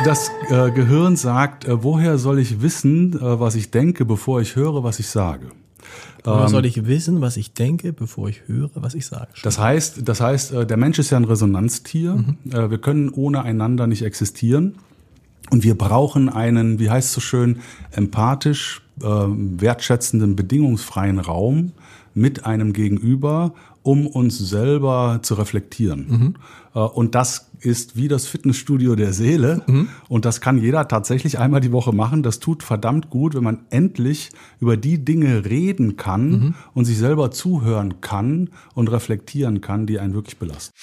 Das Gehirn sagt, woher soll ich wissen, was ich denke, bevor ich höre, was ich sage? Woher soll ich wissen, was ich denke, bevor ich höre, was ich sage? Das heißt, der Mensch ist ja ein Resonanztier. Wir können ohne einander nicht existieren. Und wir brauchen einen, wie heißt es so schön, empathisch, wertschätzenden, bedingungsfreien Raum mit einem Gegenüber, um uns selber zu reflektieren. Und das ist wie das Fitnessstudio der Seele. Und das kann jeder tatsächlich einmal die Woche machen. Das tut verdammt gut, wenn man endlich über die Dinge reden kann und sich selber zuhören kann und reflektieren kann, die einen wirklich belasten.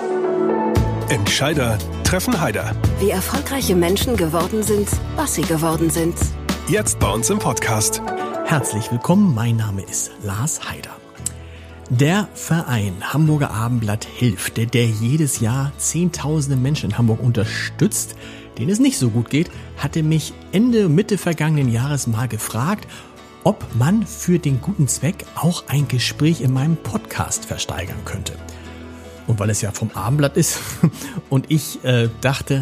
Entscheider treffen Heider. Wie erfolgreiche Menschen geworden sind, was sie geworden sind. Jetzt bei uns im Podcast. Herzlich willkommen, mein Name ist Lars Heider. Der Verein Hamburger Abendblatt hilft, der jedes Jahr Zehntausende Menschen in Hamburg unterstützt, denen es nicht so gut geht, hatte mich Mitte vergangenen Jahres mal gefragt, ob man für den guten Zweck auch ein Gespräch in meinem Podcast versteigern könnte. Und weil es ja vom Abendblatt ist und ich dachte,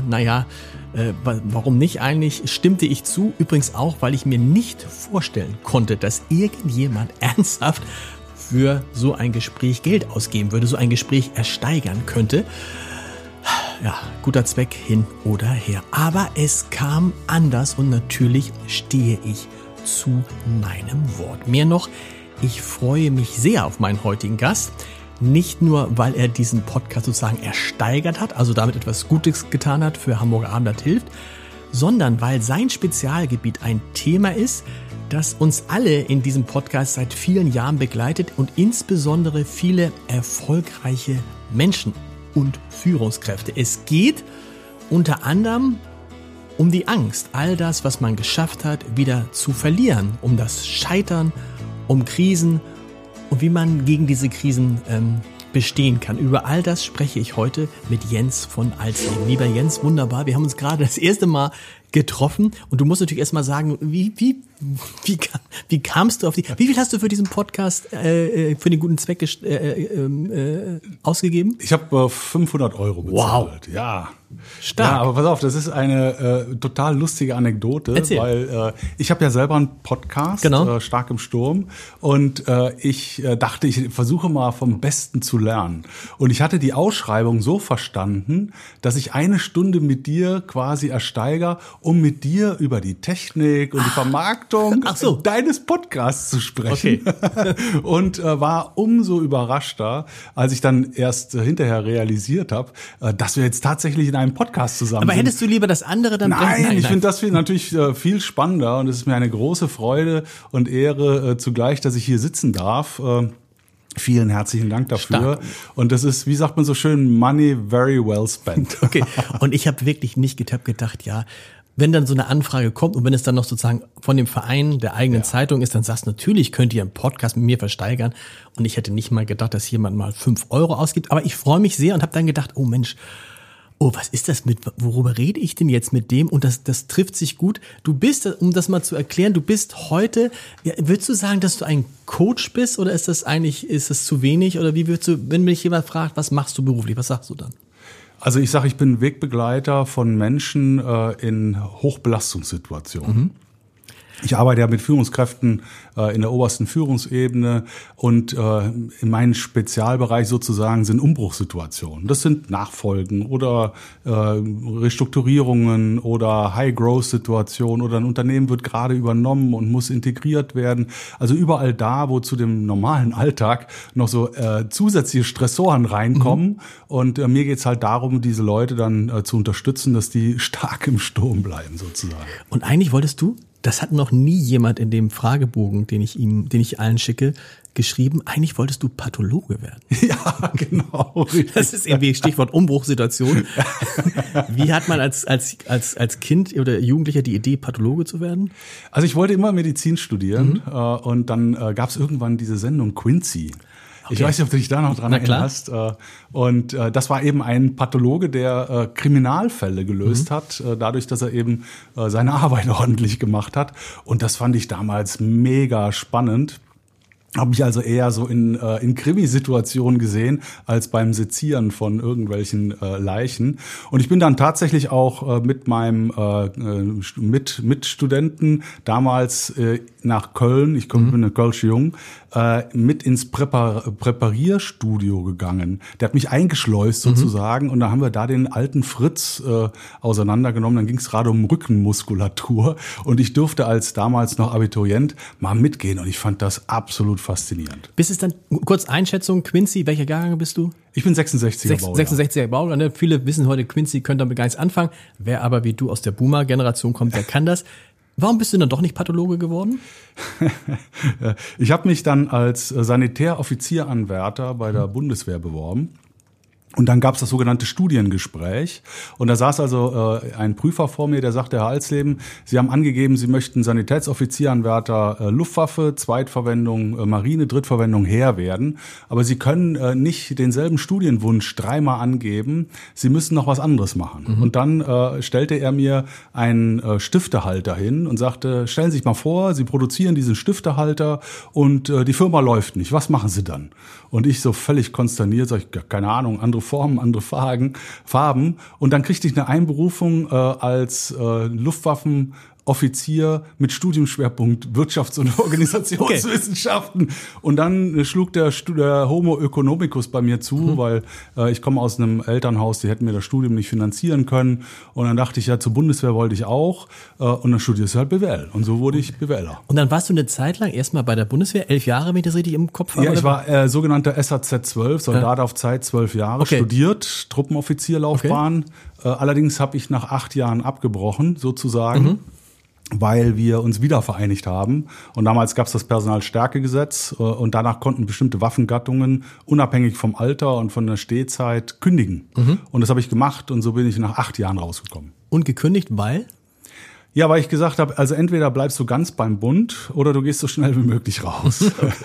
warum nicht eigentlich, stimmte ich zu. Übrigens auch, weil ich mir nicht vorstellen konnte, dass irgendjemand ernsthaft für so ein Gespräch Geld ausgeben würde, so ein Gespräch ersteigern könnte. Ja, guter Zweck hin oder her. Aber es kam anders und natürlich stehe ich zu meinem Wort. Mehr noch, ich freue mich sehr auf meinen heutigen Gast. Nicht nur, weil er diesen Podcast sozusagen ersteigert hat, also damit etwas Gutes getan hat, für Hamburger Abendblatt hilft, sondern weil sein Spezialgebiet ein Thema ist, das uns alle in diesem Podcast seit vielen Jahren begleitet und insbesondere viele erfolgreiche Menschen und Führungskräfte. Es geht unter anderem um die Angst, all das, was man geschafft hat, wieder zu verlieren, um das Scheitern, um Krisen und wie man gegen diese Krisen bestehen kann. Über all das spreche ich heute mit Jens von Alsleben. Lieber Jens, wunderbar. Wir haben uns gerade das erste Mal getroffen und du musst natürlich erst mal sagen, wie kamst du auf die, wie viel hast du für diesen Podcast für den guten Zweck ausgegeben? Ich habe 500 € bezahlt. Wow. Ja. Stark. Ja, aber pass auf, das ist eine total lustige Anekdote, Erzähl. weil ich habe ja selber einen Podcast, Genau. Stark im Sturm, und ich dachte, ich versuche mal vom Besten zu lernen. Und ich hatte die Ausschreibung so verstanden, dass ich 1 Stunde mit dir quasi ersteiger, um mit dir über die Technik und die Vermarktung deines Podcasts zu sprechen. Okay. Und war umso überraschter, als ich dann erst hinterher realisiert habe, dass wir jetzt tatsächlich in einem Podcast zusammen Aber sind. hättest du lieber das andere dann? Nein, ich finde das natürlich viel spannender und es ist mir eine große Freude und Ehre zugleich, dass ich hier sitzen darf. Vielen herzlichen Dank dafür. Stark. Und das ist, wie sagt man so schön, money very well spent. Okay, und ich habe wirklich nicht gedacht, ja, wenn dann so eine Anfrage kommt und wenn es dann noch sozusagen von dem Verein der eigenen Zeitung ist, dann sagst du, natürlich könnt ihr einen Podcast mit mir versteigern. Und ich hätte nicht mal gedacht, dass jemand mal 5 € ausgibt. Aber ich freue mich sehr und habe dann gedacht, oh Mensch, was ist das worüber rede ich denn jetzt mit dem? Und das trifft sich gut. Du bist, um das mal zu erklären, du bist heute, würdest du sagen, dass du ein Coach bist oder ist das zu wenig? Oder wie würdest du, wenn mich jemand fragt, was machst du beruflich, was sagst du dann? Also ich sage, ich bin Wegbegleiter von Menschen in Hochbelastungssituationen. Ich arbeite ja mit Führungskräften in der obersten Führungsebene und in meinem Spezialbereich sozusagen sind Umbruchssituationen. Das sind Nachfolgen oder Restrukturierungen oder High-Growth-Situationen oder ein Unternehmen wird gerade übernommen und muss integriert werden. Also überall da, wo zu dem normalen Alltag noch so zusätzliche Stressoren reinkommen. Und mir geht's halt darum, diese Leute dann zu unterstützen, dass die stark im Sturm bleiben sozusagen. Und eigentlich wolltest du, das hat noch nie jemand in dem Fragebogen, den ich allen schicke, geschrieben, eigentlich wolltest du Pathologe werden. Ja, genau. Das ist irgendwie Stichwort Umbruchssituation. Wie hat man als Kind oder Jugendlicher die Idee, Pathologe zu werden? Also ich wollte immer Medizin studieren und dann gab es irgendwann diese Sendung Quincy. Okay. Ich weiß nicht, ob du dich da noch dran erinnerst. Und das war eben ein Pathologe, der Kriminalfälle gelöst hat, dadurch, dass er eben seine Arbeit ordentlich gemacht hat. Und das fand ich damals mega spannend. Habe ich also eher so in Krimisituationen gesehen, als beim Sezieren von irgendwelchen Leichen. Und ich bin dann tatsächlich auch mit meinem Mitstudenten damals nach Köln, ich bin eine Kölsche Jung, mit ins Präparierstudio gegangen. Der hat mich eingeschleust sozusagen und da haben wir da den alten Fritz auseinandergenommen. Dann ging es gerade um Rückenmuskulatur und ich durfte als damals noch Abiturient mal mitgehen und ich fand das absolut faszinierend. Bis es dann, kurz Einschätzung, Quincy, welcher Jahrgang bist du? Ich bin 66er Baujahr. 66er Baujahr. Ne? Viele wissen heute, Quincy könnte damit gar nichts anfangen. Wer aber wie du aus der Boomer-Generation kommt, der kann das. Warum bist du dann doch nicht Pathologe geworden? Ich habe mich dann als Sanitäroffizieranwärter bei der Bundeswehr beworben. Und dann gab es das sogenannte Studiengespräch. Und da saß also ein Prüfer vor mir, der sagte, Herr Alsleben, Sie haben angegeben, Sie möchten Sanitätsoffizieranwärter Luftwaffe, Zweitverwendung Marine, Drittverwendung Heer werden. Aber Sie können nicht denselben Studienwunsch dreimal angeben. Sie müssen noch was anderes machen. Und dann stellte er mir einen Stiftehalter hin und sagte, stellen Sie sich mal vor, Sie produzieren diesen Stiftehalter und die Firma läuft nicht. Was machen Sie dann? Und ich so völlig konsterniert, sag ich, keine Ahnung, andere Formen, andere Farben. Und dann kriegte ich eine Einberufung als Luftwaffenoffizier mit Studiumschwerpunkt Wirtschafts- und Organisationswissenschaften. Okay. Und dann schlug der Homo economicus bei mir zu, weil ich komme aus einem Elternhaus, die hätten mir das Studium nicht finanzieren können. Und dann dachte ich, ja, zur Bundeswehr wollte ich auch. Und dann studierst du halt BWL. Und so wurde ich BWLer. Und dann warst du eine Zeit lang erstmal bei der Bundeswehr, 11 Jahre, wenn ich das richtig im Kopf habe? Ja, ich war sogenannter SAZ 12, Soldat auf Zeit, 12 Jahre, studiert, Truppenoffizierlaufbahn. Okay. Allerdings habe ich nach 8 Jahren abgebrochen, sozusagen. Weil wir uns wieder vereinigt haben. Und damals gab es das Personalstärkegesetz und danach konnten bestimmte Waffengattungen unabhängig vom Alter und von der Stehzeit kündigen. Und das habe ich gemacht und so bin ich nach 8 Jahren rausgekommen. Und gekündigt, weil? Ja, weil ich gesagt habe, also entweder bleibst du ganz beim Bund oder du gehst so schnell wie möglich raus.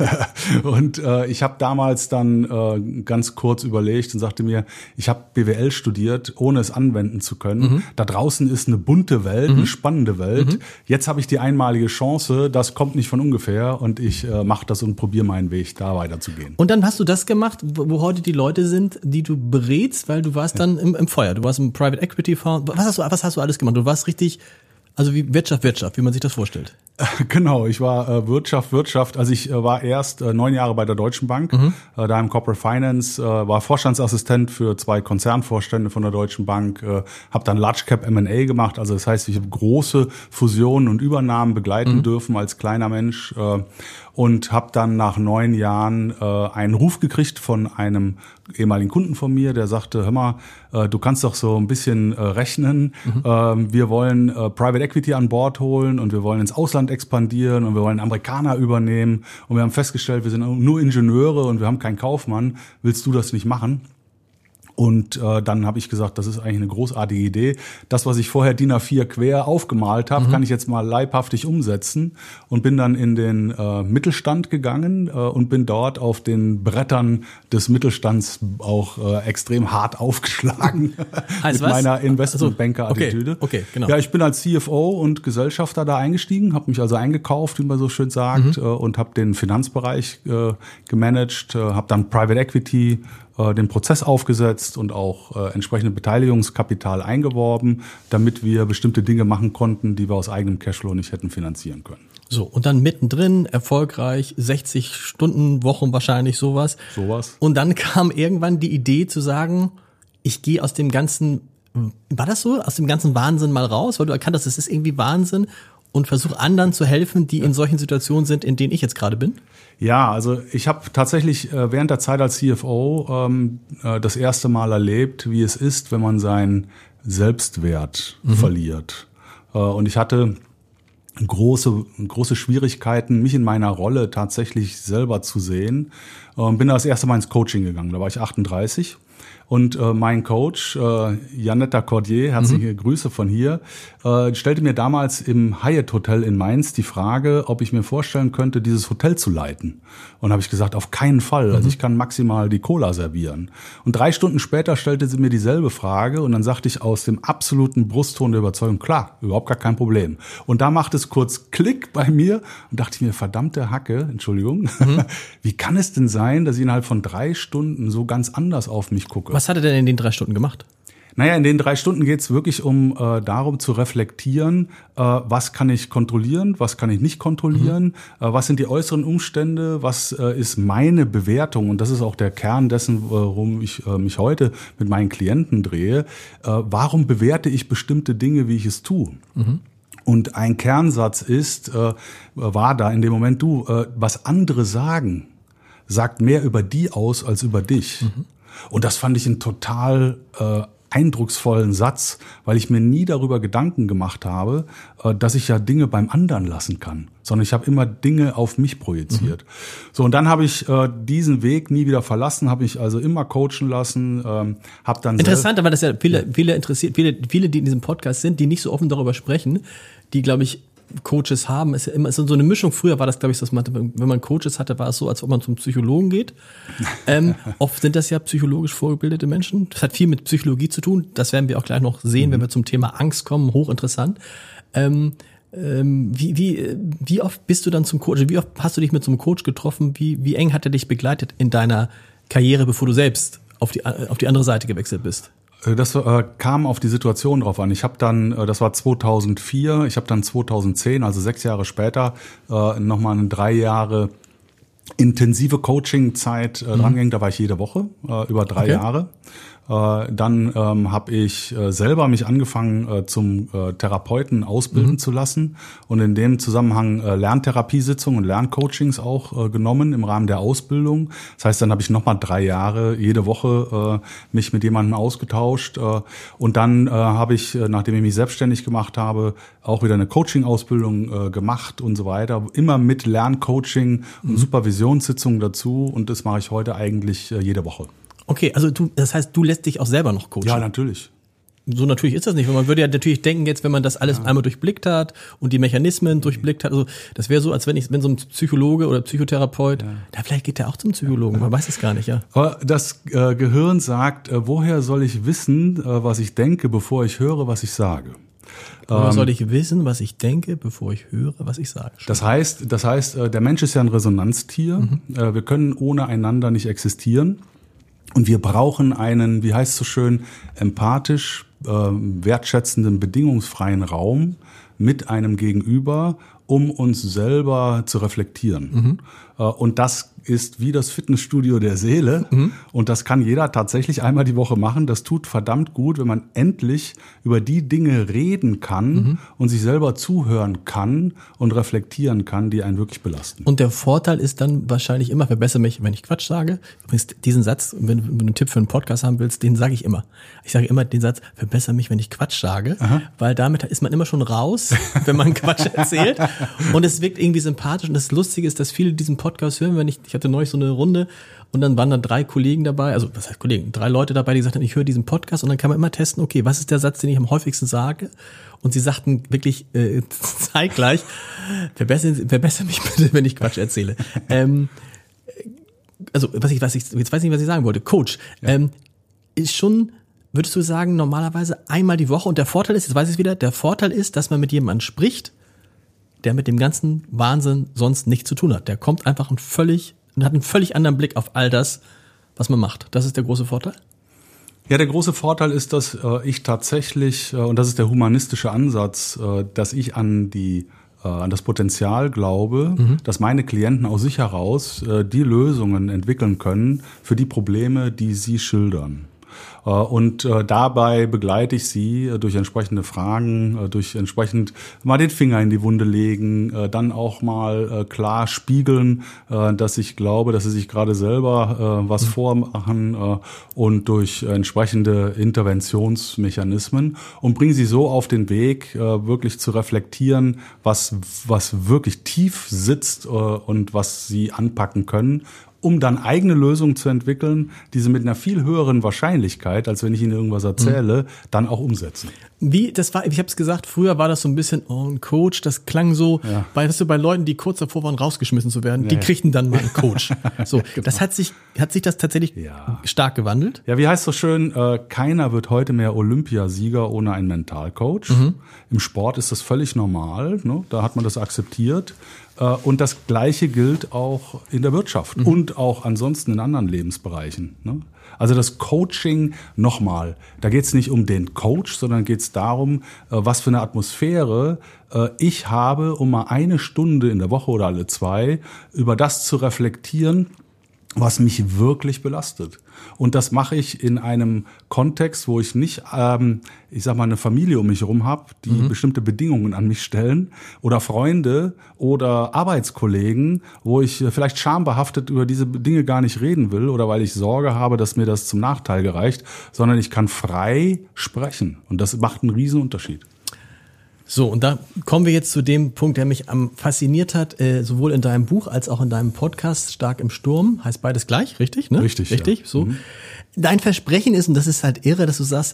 Und ich habe damals dann ganz kurz überlegt und sagte mir, ich habe BWL studiert, ohne es anwenden zu können. Da draußen ist eine bunte Welt, eine spannende Welt. Jetzt habe ich die einmalige Chance, das kommt nicht von ungefähr und ich mache das und probiere meinen Weg, da weiterzugehen. Und dann hast du das gemacht, wo heute die Leute sind, die du berätst, weil du warst dann im Feuer. Du warst im Private Equity Fonds. Was hast du alles gemacht? Du warst richtig... Also wie Wirtschaft, wie man sich das vorstellt. Genau, ich war Wirtschaft. Also ich war erst 9 Jahre bei der Deutschen Bank, da im Corporate Finance, war Vorstandsassistent für 2 Konzernvorstände von der Deutschen Bank, habe dann Large Cap M&A gemacht. Also das heißt, ich habe große Fusionen und Übernahmen begleiten dürfen als kleiner Mensch und habe dann nach 9 Jahren einen Ruf gekriegt von einem ehemaligen Kunden von mir, der sagte, hör mal, du kannst doch so ein bisschen rechnen. Wir wollen Private Equity an Bord holen und wir wollen ins Ausland expandieren und wir wollen Amerikaner übernehmen. Und wir haben festgestellt, wir sind nur Ingenieure und wir haben keinen Kaufmann. Willst du das nicht machen? Und dann habe ich gesagt, das ist eigentlich eine großartige Idee. Das, was ich vorher DIN A4 quer aufgemalt habe, kann ich jetzt mal leibhaftig umsetzen. Und bin dann in den Mittelstand gegangen und bin dort auf den Brettern des Mittelstands auch extrem hart aufgeschlagen mit meiner Investmentbanker-Attitüde. Okay, genau. Ja, ich bin als CFO und Gesellschafter da eingestiegen, habe mich also eingekauft, wie man so schön sagt, und habe den Finanzbereich gemanagt, habe dann Private Equity den Prozess aufgesetzt und auch entsprechende Beteiligungskapital eingeworben, damit wir bestimmte Dinge machen konnten, die wir aus eigenem Cashflow nicht hätten finanzieren können. So, und dann mittendrin, erfolgreich, 60 Stunden, Wochen wahrscheinlich, sowas. Und dann kam irgendwann die Idee zu sagen, ich gehe aus dem ganzen, war das so, aus dem ganzen Wahnsinn mal raus, weil du erkannt hast, es ist irgendwie Wahnsinn und versuche anderen zu helfen, die in solchen Situationen sind, in denen ich jetzt gerade bin? Ja, also ich habe tatsächlich während der Zeit als CFO das erste Mal erlebt, wie es ist, wenn man seinen Selbstwert verliert. Und ich hatte große Schwierigkeiten, mich in meiner Rolle tatsächlich selber zu sehen. Bin da das erste Mal ins Coaching gegangen, da war ich 38. Und mein Coach, Janetta Cordier, herzliche Grüße von hier, stellte mir damals im Hyatt Hotel in Mainz die Frage, ob ich mir vorstellen könnte, dieses Hotel zu leiten. Und habe ich gesagt, auf keinen Fall. Also ich kann maximal die Cola servieren. Und 3 Stunden später stellte sie mir dieselbe Frage und dann sagte ich aus dem absoluten Brustton der Überzeugung, klar, überhaupt gar kein Problem. Und da macht es kurz Klick bei mir und dachte ich mir, verdammte Hacke, Entschuldigung, wie kann es denn sein, dass ich innerhalb von 3 Stunden so ganz anders auf mich gucke? Was hat er denn in den 3 Stunden gemacht? Naja, in den 3 Stunden geht es wirklich darum zu reflektieren, was kann ich kontrollieren, was kann ich nicht kontrollieren, was sind die äußeren Umstände, was ist meine Bewertung, und das ist auch der Kern dessen, worum ich mich heute mit meinen Klienten drehe. Warum bewerte ich bestimmte Dinge, wie ich es tue? Und ein Kernsatz war da in dem Moment, was andere sagen, sagt mehr über die aus als über dich. Und das fand ich einen total eindrucksvollen Satz, weil ich mir nie darüber Gedanken gemacht habe, dass ich ja Dinge beim anderen lassen kann, sondern ich habe immer Dinge auf mich projiziert. So, und dann habe ich diesen Weg nie wieder verlassen, habe mich also immer coachen lassen, habe dann interessant, weil das ja viele interessiert, viele, die in diesem Podcast sind, die nicht so offen darüber sprechen, die, glaube ich, Coaches haben, ist ja immer so eine Mischung. Früher war das, glaube ich, wenn man Coaches hatte, war es so, als ob man zum Psychologen geht. Oft sind das ja psychologisch vorgebildete Menschen. Das hat viel mit Psychologie zu tun. Das werden wir auch gleich noch sehen, wenn wir zum Thema Angst kommen. Hochinteressant. Wie oft bist du dann zum Coach? Wie oft hast du dich mit so einem Coach getroffen? Wie eng hat er dich begleitet in deiner Karriere, bevor du selbst auf die andere Seite gewechselt bist? Das kam auf die Situation drauf an. Ich habe dann, das war 2004, ich habe dann 2010, also 6 Jahre später, nochmal eine 3 Jahre intensive Coaching-Zeit drangehängt. Da war ich jede Woche, über 3 Jahre. Dann habe ich selber mich angefangen zum Therapeuten ausbilden zu lassen und in dem Zusammenhang Lerntherapiesitzungen und Lerncoachings auch genommen im Rahmen der Ausbildung. Das heißt, dann habe ich nochmal 3 Jahre jede Woche mich mit jemandem ausgetauscht und dann habe ich, nachdem ich mich selbstständig gemacht habe, auch wieder eine Coaching-Ausbildung gemacht und so weiter. Immer mit Lerncoaching und Supervisionssitzungen dazu, und das mache ich heute eigentlich jede Woche. Okay, also das heißt, du lässt dich auch selber noch coachen? Ja, natürlich. So natürlich ist das nicht, weil man würde ja natürlich denken, jetzt, wenn man das alles einmal durchblickt hat und die Mechanismen durchblickt hat, also das wäre so, als wenn so ein Psychologe oder Psychotherapeut, vielleicht geht der auch zum Psychologen, man weiß es gar nicht, ja. Aber das Gehirn sagt, woher soll ich wissen, was ich denke, bevor ich höre, was ich sage? Woher soll ich wissen, was ich denke, bevor ich höre, was ich sage? Das heißt, der Mensch ist ja ein Resonanztier. Wir können ohne einander nicht existieren. Und wir brauchen einen, wie heißt es so schön, empathisch, wertschätzenden, bedingungsfreien Raum mit einem Gegenüber, um uns selber zu reflektieren. Und das ist wie das Fitnessstudio der Seele. Und das kann jeder tatsächlich einmal die Woche machen. Das tut verdammt gut, wenn man endlich über die Dinge reden kann und sich selber zuhören kann und reflektieren kann, die einen wirklich belasten. Und der Vorteil ist dann wahrscheinlich immer, verbessere mich, wenn ich Quatsch sage. Übrigens, diesen Satz, wenn du einen Tipp für einen Podcast haben willst, den sage ich immer. Ich sage immer den Satz, verbessere mich, wenn ich Quatsch sage, weil damit ist man immer schon raus, wenn man Quatsch erzählt. Und es wirkt irgendwie sympathisch. Und das Lustige ist, dass viele diesen Podcast hören, ich hatte neulich so eine Runde und dann waren da 3 Kollegen dabei, also was heißt Kollegen, 3 Leute dabei, die gesagt haben, ich höre diesen Podcast, und dann kann man immer testen, okay, was ist der Satz, den ich am häufigsten sage? Und sie sagten wirklich zeitgleich, verbessere mich bitte, wenn ich Quatsch erzähle. Also jetzt weiß ich nicht, was ich sagen wollte. Coach, ist schon, würdest du sagen, normalerweise einmal die Woche, und der Vorteil ist, jetzt weiß ich es wieder, der Vorteil ist, dass man mit jemandem spricht, der mit dem ganzen Wahnsinn sonst nichts zu tun hat. Der kommt einfach hat einen völlig anderen Blick auf all das, was man macht. Das ist der große Vorteil? Ja, der große Vorteil ist, dass ich tatsächlich, und das ist der humanistische Ansatz, dass ich an das Potenzial glaube, dass meine Klienten aus sich heraus die Lösungen entwickeln können für die Probleme, die sie schildern. Und dabei begleite ich sie durch entsprechende Fragen, durch entsprechend mal den Finger in die Wunde legen, dann auch mal klar spiegeln, dass ich glaube, dass sie sich gerade selber was vormachen, und durch entsprechende Interventionsmechanismen, und bringen sie so auf den Weg, wirklich zu reflektieren, was wirklich tief sitzt und was sie anpacken können, um dann eigene Lösungen zu entwickeln, die sie mit einer viel höheren Wahrscheinlichkeit, als wenn ich ihnen irgendwas erzähle, dann auch umsetzen. Ich habe es gesagt, früher war das so ein bisschen, ein Coach, das klang so, bei Leuten, die kurz davor waren, rausgeschmissen zu werden, die kriegten dann mal einen Coach. So, genau. Das hat sich das tatsächlich stark gewandelt? Ja, wie heißt so schön, keiner wird heute mehr Olympiasieger ohne einen Mentalcoach. Im Sport ist das völlig normal, ne? Da hat man das akzeptiert. Und das Gleiche gilt auch in der Wirtschaft und auch ansonsten in anderen Lebensbereichen. Ne? Also das Coaching, nochmal, da geht es nicht um den Coach, sondern geht es darum, was für eine Atmosphäre ich habe, um mal eine Stunde in der Woche oder alle 2 über das zu reflektieren, was mich wirklich belastet. Und das mache ich in einem Kontext, wo ich nicht, eine Familie um mich herum habe, die bestimmte Bedingungen an mich stellen, oder Freunde oder Arbeitskollegen, wo ich vielleicht schambehaftet über diese Dinge gar nicht reden will oder weil ich Sorge habe, dass mir das zum Nachteil gereicht, sondern ich kann frei sprechen. Und das macht einen riesen Unterschied. So, und da kommen wir jetzt zu dem Punkt, der mich am fasziniert hat, sowohl in deinem Buch als auch in deinem Podcast Stark im Sturm. Heißt beides gleich, richtig? Ne? Richtig. Ja. So. Dein Versprechen ist, und das ist halt irre, dass du sagst,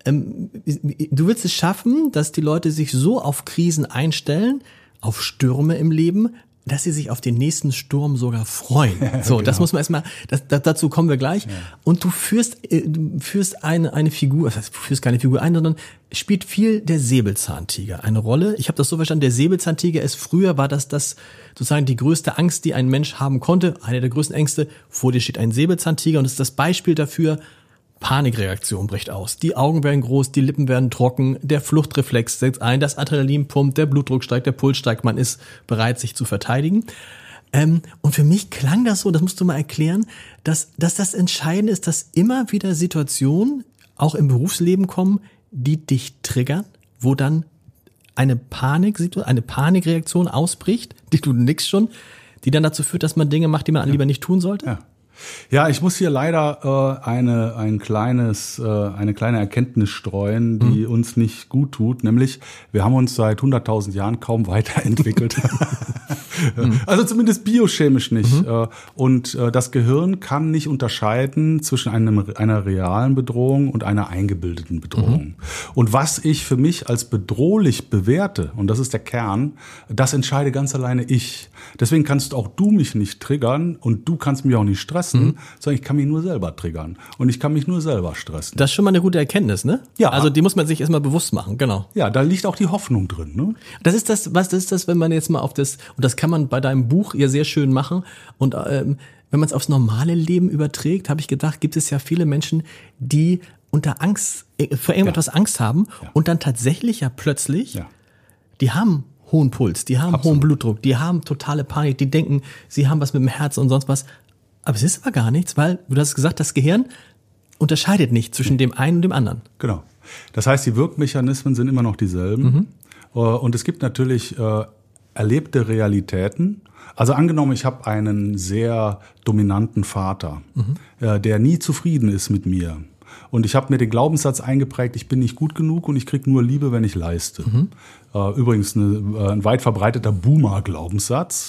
du willst es schaffen, dass die Leute sich so auf Krisen einstellen, auf Stürme im Leben, dass sie sich auf den nächsten Sturm sogar freuen. So, genau. Das muss man erstmal, dazu kommen wir gleich. Ja. Und du führst eine Figur, das heißt, du führst keine Figur ein, sondern spielt viel der Säbelzahntiger eine Rolle. Ich habe das so verstanden, der Säbelzahntiger war das sozusagen die größte Angst, die ein Mensch haben konnte, eine der größten Ängste. Vor dir steht ein Säbelzahntiger und das ist das Beispiel dafür, Panikreaktion bricht aus. Die Augen werden groß, die Lippen werden trocken, der Fluchtreflex setzt ein, das Adrenalin pumpt, der Blutdruck steigt, der Puls steigt, man ist bereit, sich zu verteidigen. Und für mich klang das so, das musst du mal erklären, dass das Entscheidende ist, dass immer wieder Situationen, auch im Berufsleben kommen, die dich triggern, wo dann eine Panikreaktion ausbricht, die dann dazu führt, dass man Dinge macht, die man lieber nicht tun sollte. Ja, ich muss hier leider eine kleine Erkenntnis streuen, die uns nicht gut tut, nämlich wir haben uns seit 100.000 Jahren kaum weiterentwickelt. Also zumindest biochemisch nicht. Und das Gehirn kann nicht unterscheiden zwischen einer realen Bedrohung und einer eingebildeten Bedrohung. Und was ich für mich als bedrohlich bewerte, und das ist der Kern, das entscheide ganz alleine ich. Deswegen kannst auch du mich nicht triggern und du kannst mich auch nicht stressen, sondern ich kann mich nur selber triggern und ich kann mich nur selber stressen. Das ist schon mal eine gute Erkenntnis, ne? Ja. Also die muss man sich erstmal bewusst machen, genau. Ja, da liegt auch die Hoffnung drin, ne? Was ist das, wenn man jetzt mal und das kann man bei deinem Buch ja sehr schön machen und wenn man es aufs normale Leben überträgt, habe ich gedacht, gibt es ja viele Menschen, die unter Angst, vor irgendetwas Angst haben und dann tatsächlich plötzlich, die haben hohen Puls, die haben hohen Blutdruck, die haben totale Panik, die denken, sie haben was mit dem Herzen und sonst was. Aber es ist aber gar nichts, weil, du hast gesagt, das Gehirn unterscheidet nicht zwischen dem einen und dem anderen. Genau. Das heißt, die Wirkmechanismen sind immer noch dieselben. Und es gibt natürlich erlebte Realitäten. Also angenommen, ich habe einen sehr dominanten Vater, der nie zufrieden ist mit mir. Und ich habe mir den Glaubenssatz eingeprägt, ich bin nicht gut genug und ich kriege nur Liebe, wenn ich leiste. Übrigens ein weit verbreiteter Boomer-Glaubenssatz.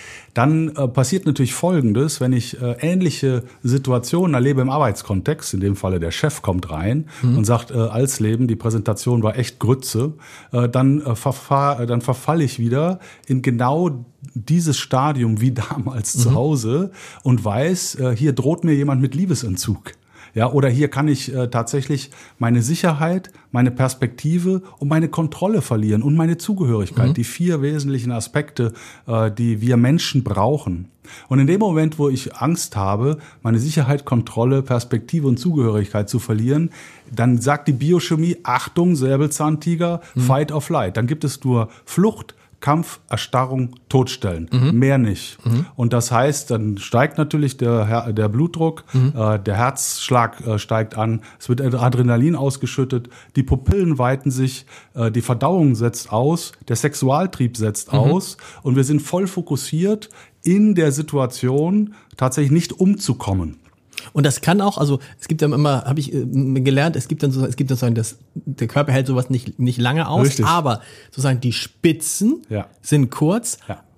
Dann passiert natürlich Folgendes, wenn ich ähnliche Situationen erlebe im Arbeitskontext, in dem Falle der Chef kommt rein und sagt, Alsleben, die Präsentation war echt Grütze, dann verfalle ich wieder in genau dieses Stadium wie damals zu Hause und weiß, hier droht mir jemand mit Liebesentzug. Ja, oder hier kann ich tatsächlich meine Sicherheit, meine Perspektive und meine Kontrolle verlieren und meine Zugehörigkeit. Die 4 wesentlichen Aspekte, die wir Menschen brauchen. Und in dem Moment, wo ich Angst habe, meine Sicherheit, Kontrolle, Perspektive und Zugehörigkeit zu verlieren, dann sagt die Biochemie, Achtung, Säbelzahntiger, Fight or Flight. Dann gibt es nur Flucht, Kampf, Erstarrung, Todstellen. Mehr nicht. Und das heißt, dann steigt natürlich der Blutdruck, der Herzschlag steigt an, es wird Adrenalin ausgeschüttet, die Pupillen weiten sich, die Verdauung setzt aus, der Sexualtrieb setzt aus und wir sind voll fokussiert, in der Situation tatsächlich nicht umzukommen. Und das kann auch, also es gibt dann immer, habe ich gelernt, es gibt dann sozusagen der Körper hält sowas nicht lange aus, richtig. Aber sozusagen die Spitzen sind kurz,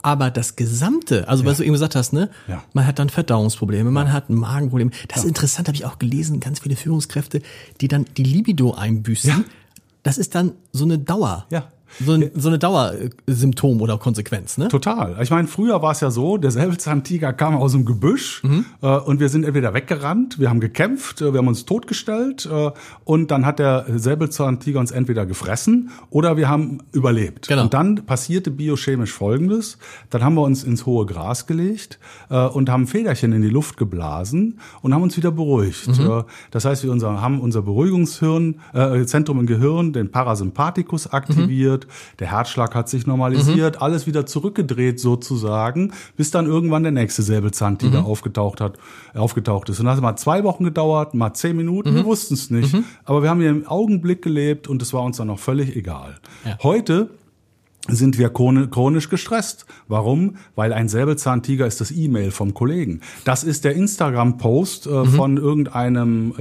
Aber das Gesamte, also was du eben gesagt hast, ne? Ja. Man hat dann Verdauungsprobleme, man hat Magenprobleme. Das ist interessant, habe ich auch gelesen, ganz viele Führungskräfte, die dann die Libido einbüßen. Ja. Das ist dann so eine Dauer. Ja. So eine Dauersymptom oder Konsequenz, ne? Total. Ich meine, früher war es ja so, der Säbelzahntiger kam aus dem Gebüsch und wir sind entweder weggerannt, wir haben gekämpft, wir haben uns totgestellt und dann hat der Säbelzahntiger uns entweder gefressen oder wir haben überlebt. Genau. Und dann passierte biochemisch Folgendes. Dann haben wir uns ins hohe Gras gelegt und haben Federchen in die Luft geblasen und haben uns wieder beruhigt. Das heißt, wir haben unser Beruhigungszentrum im Gehirn, den Parasympathikus, aktiviert. Der Herzschlag hat sich normalisiert, alles wieder zurückgedreht sozusagen, bis dann irgendwann der nächste Säbelzahntiger aufgetaucht ist. Und das hat mal 2 Wochen gedauert, mal 10 Minuten, wir wussten es nicht. Aber wir haben hier im Augenblick gelebt und es war uns dann noch völlig egal. Ja. Heute sind wir chronisch gestresst. Warum? Weil ein Säbelzahntiger ist das E-Mail vom Kollegen. Das ist der Instagram-Post von irgendeinem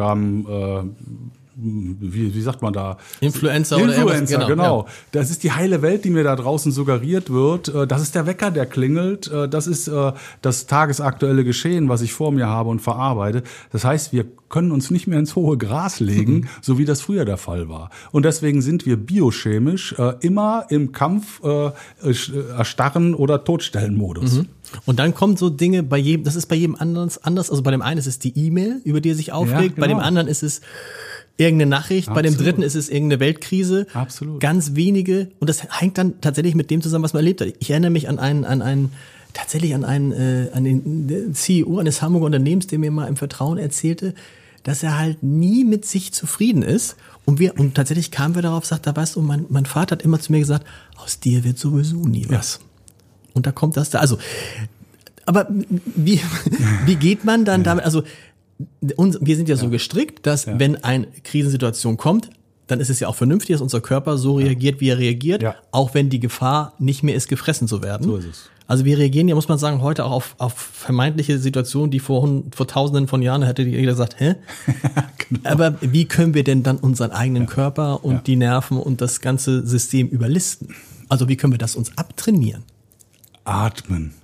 wie sagt man da? Influencer genau. Das ist die heile Welt, die mir da draußen suggeriert wird. Das ist der Wecker, der klingelt. Das ist das tagesaktuelle Geschehen, was ich vor mir habe und verarbeite. Das heißt, wir können uns nicht mehr ins hohe Gras legen, so wie das früher der Fall war. Und deswegen sind wir biochemisch immer im Kampf, Erstarren oder Todstellenmodus. Und dann kommen so Dinge das ist bei jedem anders. Also bei dem einen ist es die E-Mail, über die er sich aufregt, bei dem anderen ist es irgendeine Nachricht, bei dem dritten ist es irgendeine Weltkrise. Absolut. Ganz wenige. Und das hängt dann tatsächlich mit dem zusammen, was man erlebt hat. Ich erinnere mich an den CEO eines Hamburger Unternehmens, der mir mal im Vertrauen erzählte, dass er halt nie mit sich zufrieden ist. Und tatsächlich kamen wir darauf, sagt, da weißt du, mein Vater hat immer zu mir gesagt, aus dir wird sowieso nie was. Und da kommt das da. Also, aber wie geht man dann damit? Also, wir sind ja so gestrickt, dass wenn eine Krisensituation kommt, dann ist es ja auch vernünftig, dass unser Körper so reagiert, wie er reagiert, auch wenn die Gefahr nicht mehr ist, gefressen zu werden. So ist es. Also wir reagieren ja, muss man sagen, heute auch auf vermeintliche Situationen, die vor Tausenden von Jahren hätte jeder gesagt, hä? Genau. Aber wie können wir denn dann unseren eigenen Körper und die Nerven und das ganze System überlisten? Also wie können wir das uns abtrainieren? Atmen.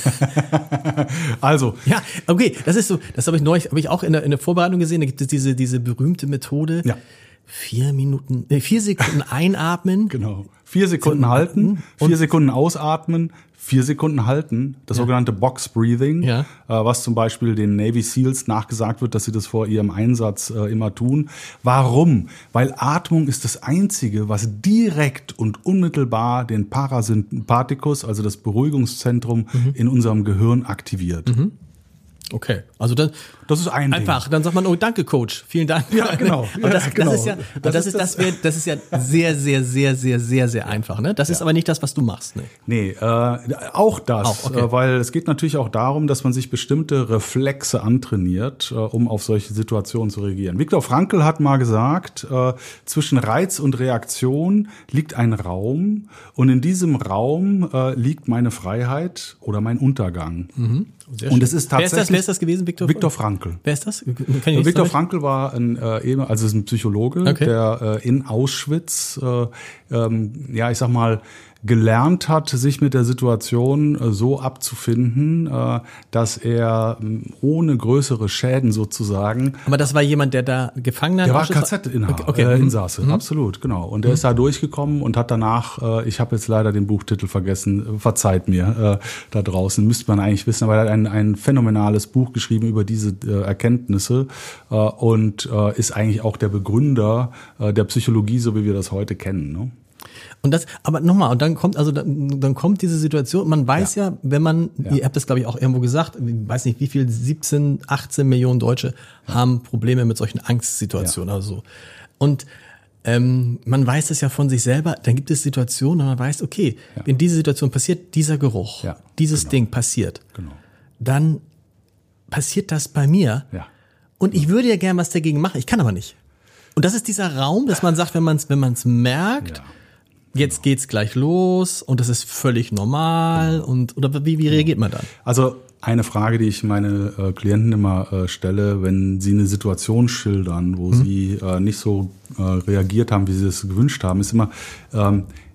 Also. Ja, okay, das ist so, das habe ich auch in der Vorbereitung gesehen, da gibt es diese berühmte Methode. Ja. 4 Sekunden einatmen. Genau. 4 Sekunden halten, 4 Sekunden ausatmen, 4 Sekunden halten, das sogenannte Box Breathing, was zum Beispiel den Navy Seals nachgesagt wird, dass sie das vor ihrem Einsatz immer tun. Warum? Weil Atmung ist das Einzige, was direkt und unmittelbar den Parasympathikus, also das Beruhigungszentrum in unserem Gehirn aktiviert. Okay, also das ist ein einfach. Ding. Dann sagt man, oh, danke, Coach, vielen Dank. Ja, genau. Und das ist ja sehr, sehr, sehr, sehr, sehr, sehr einfach. Ne? Das ist aber nicht das, was du machst. Ne? Nee, auch das, weil es geht natürlich auch darum, dass man sich bestimmte Reflexe antrainiert, um auf solche Situationen zu reagieren. Viktor Frankl hat mal gesagt, zwischen Reiz und Reaktion liegt ein Raum und in diesem Raum liegt meine Freiheit oder mein Untergang. Und es ist tatsächlich. Wer ist das gewesen, Viktor? Viktor Frankl. Wer ist das? Viktor Frankl war ist ein Psychologe, der in Auschwitz, ich sag mal, gelernt hat, sich mit der Situation so abzufinden, dass er ohne größere Schäden sozusagen. Aber das war jemand, der da Gefangener war? Der war KZ-Inhaber, Insasse, absolut, genau. Und der ist da durchgekommen und hat danach, ich habe jetzt leider den Buchtitel vergessen, verzeiht mir, da draußen, müsste man eigentlich wissen, aber er hat ein phänomenales Buch geschrieben über diese Erkenntnisse und ist eigentlich auch der Begründer der Psychologie, so wie wir das heute kennen, ne? Und aber nochmal, und dann kommt diese Situation, man weiß ja wenn man, ihr habt das glaube ich auch irgendwo gesagt, ich weiß nicht wie viel, 17, 18 Millionen Deutsche haben Probleme mit solchen Angstsituationen oder so. Und man weiß es ja von sich selber, dann gibt es Situationen und man weiß, okay, wenn diese Situation passiert, dieser Geruch, dieses Ding passiert, dann passiert das bei mir und ich würde ja gern was dagegen machen, ich kann aber nicht. Und das ist dieser Raum, dass man sagt, wenn man es merkt, jetzt geht's gleich los und das ist völlig normal oder wie reagiert man dann? Also eine Frage, die ich meine Klienten immer stelle, wenn sie eine Situation schildern, wo sie nicht so reagiert haben, wie sie es gewünscht haben, ist immer,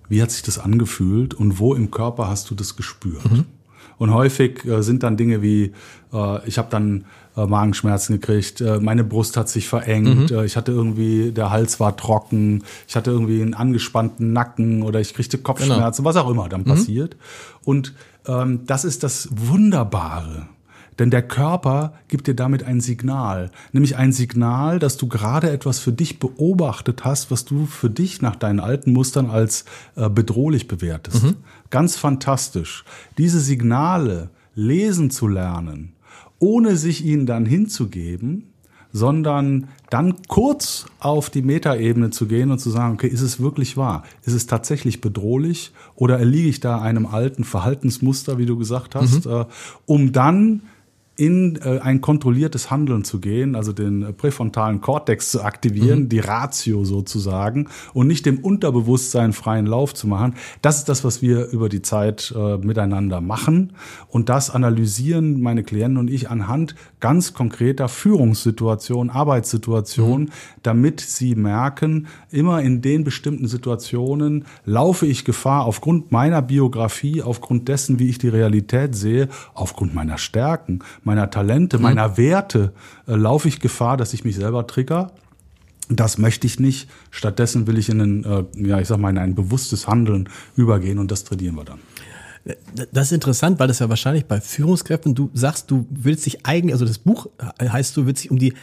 wie hat sich das angefühlt und wo im Körper hast du das gespürt? Mhm. Und häufig sind dann Dinge wie, ich habe dann Magenschmerzen gekriegt, meine Brust hat sich verengt, ich hatte irgendwie, der Hals war trocken, ich hatte irgendwie einen angespannten Nacken oder ich kriegte Kopfschmerzen, was auch immer dann passiert. Und das ist das Wunderbare. Denn der Körper gibt dir damit ein Signal, nämlich ein Signal, dass du gerade etwas für dich beobachtet hast, was du für dich nach deinen alten Mustern als bedrohlich bewertest. Mhm. Ganz fantastisch. Diese Signale lesen zu lernen, ohne sich ihnen dann hinzugeben, sondern dann kurz auf die Metaebene zu gehen und zu sagen, okay, ist es wirklich wahr? Ist es tatsächlich bedrohlich oder erliege ich da einem alten Verhaltensmuster, wie du gesagt hast, um dann in ein kontrolliertes Handeln zu gehen, also den präfrontalen Kortex zu aktivieren, die Ratio sozusagen, und nicht dem Unterbewusstsein freien Lauf zu machen. Das ist das, was wir über die Zeit miteinander machen, und das analysieren meine Klienten und ich anhand ganz konkreter Führungssituationen, Arbeitssituationen, damit sie merken, immer in den bestimmten Situationen laufe ich Gefahr aufgrund meiner Biografie, aufgrund dessen, wie ich die Realität sehe, aufgrund meiner Stärken, meiner Talente, meiner Werte, laufe ich Gefahr, dass ich mich selber trigger. Das möchte ich nicht. Stattdessen will ich in ein bewusstes Handeln übergehen, und das trainieren wir dann. Das ist interessant, weil das ja wahrscheinlich bei Führungskräften, du sagst, du willst dich eigentlich, also das Buch heißt, du willst dich um die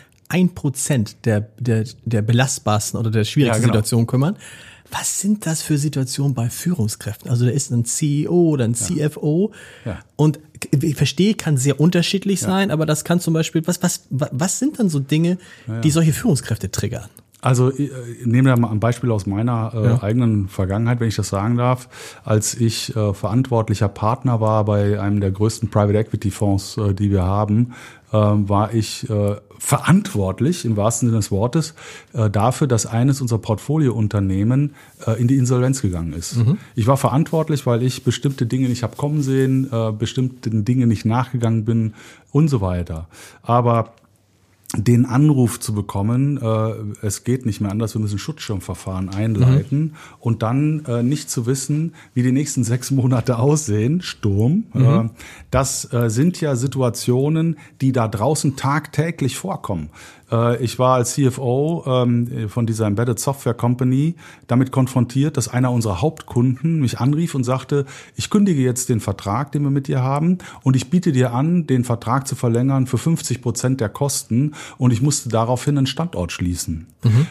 1% der belastbarsten oder der schwierigsten Situationen kümmern. Was sind das für Situationen bei Führungskräften? Also da ist ein CEO oder ein CFO und ich verstehe, kann sehr unterschiedlich sein, aber das kann zum Beispiel, was sind dann so Dinge, die solche Führungskräfte triggern? Also ich nehme da mal ein Beispiel aus meiner eigenen Vergangenheit, wenn ich das sagen darf. Als ich verantwortlicher Partner war bei einem der größten Private Equity Fonds, die wir haben, war ich verantwortlich, im wahrsten Sinne des Wortes, dafür, dass eines unserer Portfoliounternehmen in die Insolvenz gegangen ist. Mhm. Ich war verantwortlich, weil ich bestimmte Dinge nicht habe kommen sehen, bestimmten Dinge nicht nachgegangen bin und so weiter. Aber den Anruf zu bekommen, es geht nicht mehr anders, wir müssen Schutzschirmverfahren einleiten, und dann nicht zu wissen, wie die nächsten 6 Monate aussehen, Sturm, das sind ja Situationen, die da draußen tagtäglich vorkommen. Ich war als CFO von dieser Embedded Software Company damit konfrontiert, dass einer unserer Hauptkunden mich anrief und sagte, ich kündige jetzt den Vertrag, den wir mit dir haben, und ich biete dir an, den Vertrag zu verlängern für 50% der Kosten, und ich musste daraufhin einen Standort schließen.